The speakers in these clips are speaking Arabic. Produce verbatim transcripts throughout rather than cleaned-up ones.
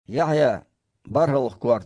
يحيى برهلخ كورت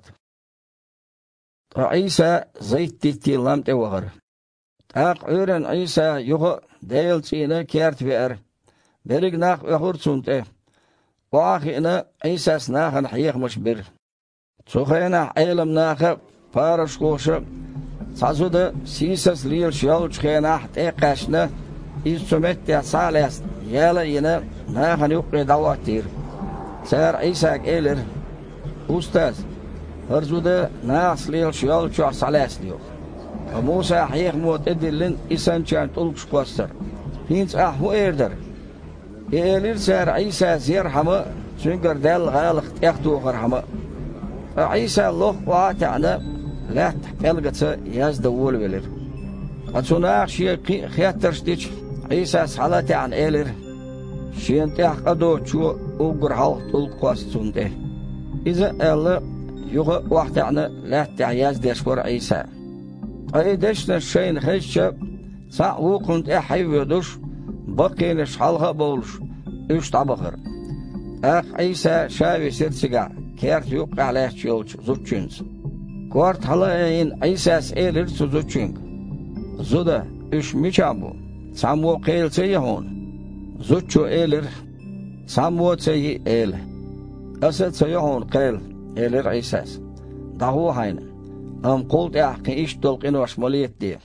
عيسى زيت تيتي لامت وغر اق اورن عيسى يغ ديل سينا كيرت بير بريق ناخ وغور سونت واخينا عيسى سناخن حيخ مش بر سوخينا علم ناخ بارش خوش سازود سيسس ليل شيال شخينا حتى قاشنا إسمت يا سالس يلا ينا ناخن يقري دواتير سار عيسى إيلر أستاذ هرزوده ناس ليل شيال شو سالس ليو وموسى حيخ موت إدلين إسان شان تلقش قصر هينس أحو إيردر إيلر سار عيسى زير حما سنقر دل غالق تأخدو غرحما عيسى الله واتعنا لا تحقلقة يزدول ولر أتوناخ شيء خياتر شتيش عيسى صلاة عن إيلر شين تحقدو شو أوغر حال تلق قصتونده إذا الله يغا واتعنا لا تعياز ديشور عيسى أي دشنا الشين خيشة ساعو كنت أحيو يدوش بقينش حالها بولش إيش طبخر أخ عيسى شاوي سيرتسقع كيرت يوقع عليه شيولش زوتشينز كورت حلاين عيسى سئلر سوزوتشينج زودا إيش ميشامو سامو قيل سيهون زوتشو إيلر سامو سي إيل أسد سيهون قيل إيلر عيسى دهو هين أم قلت أحكي إيش تلقين وشماليت دي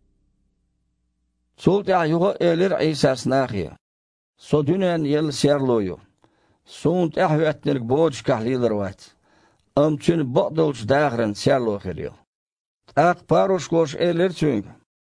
سولت أحيوه إيلر عيسى ناخية سودونين يل سيرلويو سونت أحوات نرق بوجش كحليل روات أم تون بقدلش داغرن سيرلو خريو أق باروش كوش إيلر تونج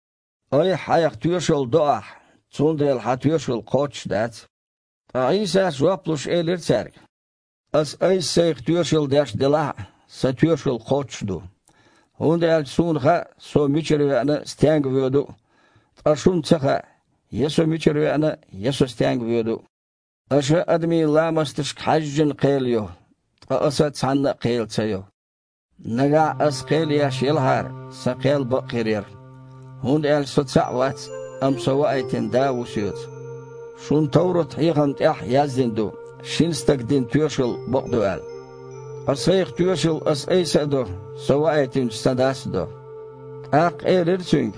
أي حيق تيوشل دوح تون ديل حتيوشل قوتش دات عيسى سوابلوش إيلر تارك أس أي سيخ تيوشل داش دلع ستيوشل قوتش دو هون ديل سون خا سو ميشري أنا ستانج ويدو أشون تخا يسو ميشري أنا يسو ستانج ويدو أشا أدمي لامستش حجن قيليو أسد سعنا قيل تيو نقع أس قيل ياش يلهار سقيل بقيرير هون ديل ستسعوات أم سوائتين داوسيوت شون تورت حيغم تأح يازدين دو شينستك دين تيوشل بقدوال أسيخ تيوشل أس أيسا دو سوائتين ستداس دو أق إيرير تونج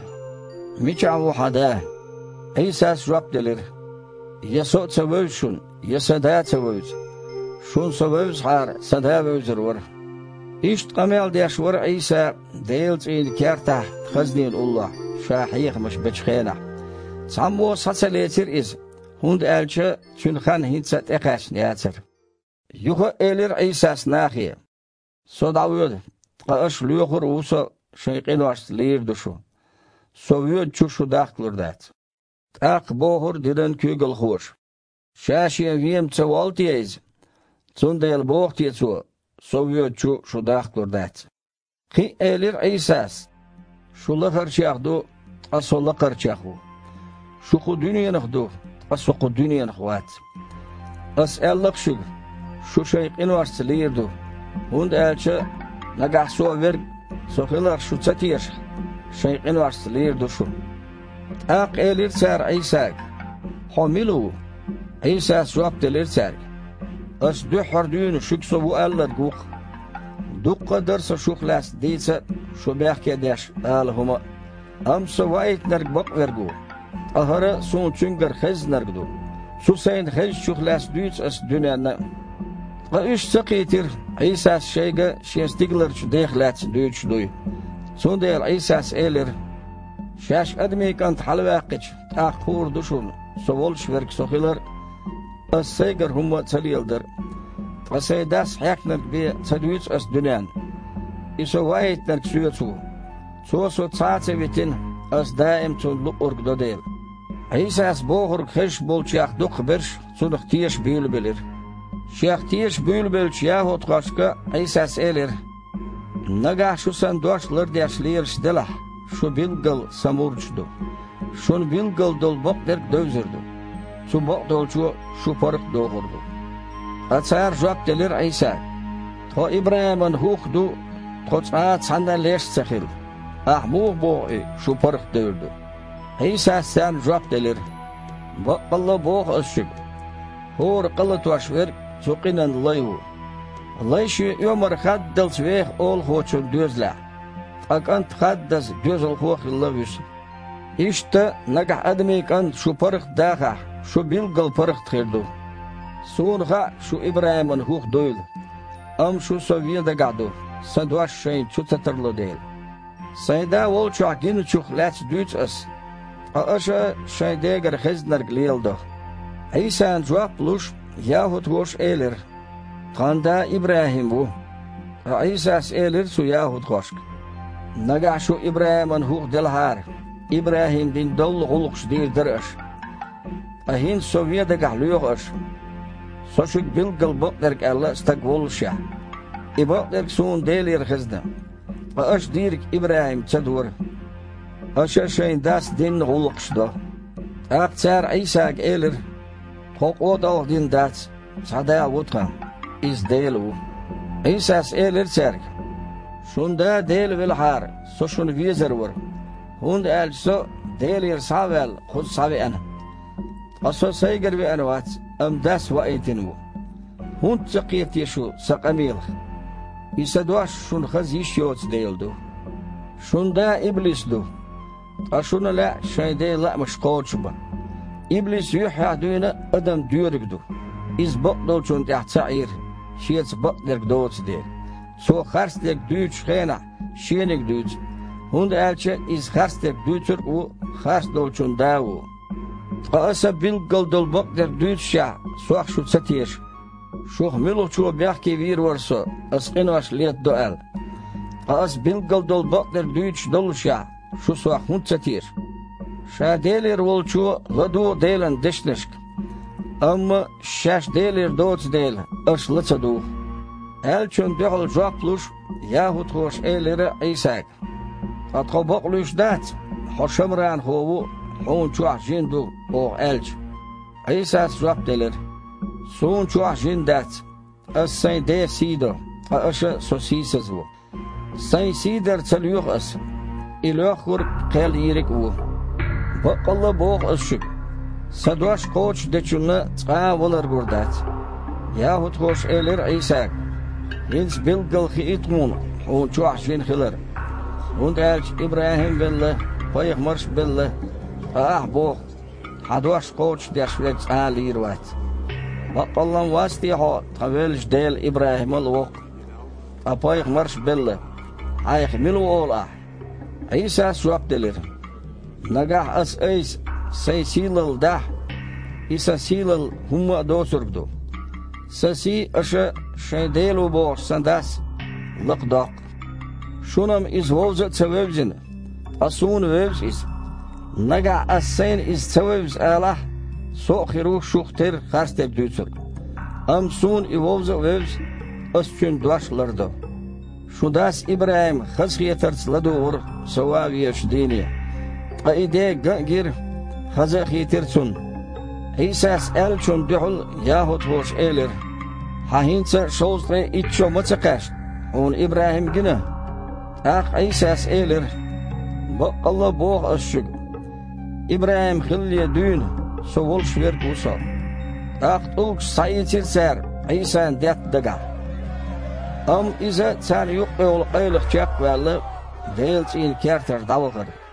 ميشعو حدا أيساس رب دلير يسوت سويشون يسدات سويش شون سويش حار سدا وزرور إشت قميل ديش ور عيسى ديلت إن كارته خزنين الله شاحيخ مش بتشخينه سامو ساتسليتر إز هند ألشة شون خان هنسات إقاش نياتر يوخ إلير عيسى سناخية صداويد قاش ليوخر وصا شيقين واش لير دشو سويد شو داخلر دات أق بوهر ديدن كيغل خوش شاشي ويم توالتيز تون ديل بوختي تو سويد شو شو داخلر دات قي إلير عيساس شو لخر شاخدو أصو لقر شاخو شو خو دنيا نخدو أصو خو دنيا نخوات أسأل لك شو شو شيقين واش لير دو هند ألشة نقع سو ورق سو خلر شو تتيش شيقين واش لير دو شو أق إلير سار عيساك حملو عيسى سواب دلير سار أس دو حردون شك سو ألا دقوق دق درس شو خلاص ديسا شو بيحكي داش آلهما أم سوايت نرق بق ورقو أهرا سون تنقر خز نرقدو سو سين خز شو خلاص دويت أس دنيانا وإيش سقيتر عيسى شيغا شيستيغلر شو ديخلات دويت شو دوي سون ديل عيسى إيلر شاش أدمي كانت حلواقج أخور دشون سوالش ورق سوخيلر السيجر هم تسليلدر السيداس حيكنر بي تدويت أس دنيان إسوايت نرك سويتو سو سو تساعتي بيتين أس دائم تون لقرق دو ديل عيساس بوغر خش بول شاخ دوق برش سون اختيش بيل بلر شاخ تيش بيل بل شاهو تغاشكا عيساس إيلر نقع شو سندوش لرديش ليرش دلح شو بيلقل سمورجدو شون بيلقل دول بقدر دوزردو شو بقدر شو شو فرق دوغردو أتسار جواب دلير عيسى تو إبراهيم هوخ دو تو تسعات سنة ليش سخيل أحبوه بوغي شو فرق دوردو عيسى سان جواب دلير بقل بوغ أشب هور قلت واشور سوقنا الليو Лайши юмар хаддал свех ол хочун дюзла. Акант хаддас дюзл хох лавюс. Ишта нагах адми кант шу парх даха, шу билгал парх тхирду. Сурха шу Ибраиман хух дойл. Ам шу совида гаду. Садваш шайн чуцатарло дейл. Сайда вол чуахгин чух лац дюц ас. А аша шайдегар хизнар глилдо. Айсан жуах плуш яхут вош элер. Khanda İbrahim bu. İsa's elir su Yahud koşk. Nagah şu İbrahim'in huk dilhar. İbrahim din dol hulks dirdir iş. Ahin Sovyete gahluyuk iş. Soşuk bilgil bokderk Allah stagvolşa. İbokderk suun delir hizda. Aş dirik İbrahim çadur. Aşa şeyin das din hulks do. Aktsar İsa'k elir. Tok odal din das. Sada vutkan. Is delu. İsa's elir serk. Şunda del vel har. So şun vizer var. Hund el so delir savel khud saven. Aso sayger ve anvat am das wa etinu. Hund saqiyat yeshu saqamil. İsadwaş şun khaziş yots deldu. Şunda iblis du. Aşuna la şeyde la mashqochba. İblis yuha duyna adam dürgdu. İz baqdol çun ta'ir. Şiets baqderk dots der. So harstek düç khena şenek düç. Hund elçe iz harstek düçür u hars dolçun davu. Asa bilgal dol baqder düçya sox şu satiyeş. Şox miloçu baqki vir varsa asqinaş let doal. As bilgal dol baqder düç dolşya şu sox hund satiyeş. Şadeler volçu ladu delen dişneşk. Amma şaş delir dots del aşlıça du. Elçön dehol jopluş Yahud hoş elere İsak. Atqobaqluş dat hoşamran hovu hon çuah jindu o elç. İsa jop delir. Son çuah jindat. As sen de sido. Aşa sosisez bu. Sen sider çalıyıq as. İlahur qel yirik u. Baqalla boğ aşık. Sadwaş koç deçunna tqawalar gurdat. Yahud hoş eler İsak. Hins bilgal khitmun o çuah jin khilar. Und elç İbrahim billah payıq marş billah. Ah bu hadwaş koç deşvet alir wat. Baqallan vasti ha tavelj del İbrahim alwaq. Apayıq marş billah. Ayıq milu ola. İsa suap delir. Nagah as eis say silal dah. İsa silal humma dosurgdu. Sasi aşa şeydelu bo sandas laqdaq. Şunam iz vovza tsavevzin. Asun vevz iz. Naga asayn iz tsavevz Allah. Soxiru şuxter xarsteb dütsur. Am sun i vovza vevz asçün duaşlardı. Şudas İbrahim xasxiyetarts ladur sawaviyeş dini. Qaide gir xazaxiyetirtsun. İsa's elçün duhul Yahud hoş elir. Hahinsa şozre iço matsaqaş. On İbrahim gine. Ah İsa's elir. Baqalla boğ aşık. İbrahim xilliye düğün. Sovol şver kusa. Ah ulk sayitir ser. İsa'nın det daga. Am iza tsar yuq ol qayliq çaq valla. Delç in kerter davğır.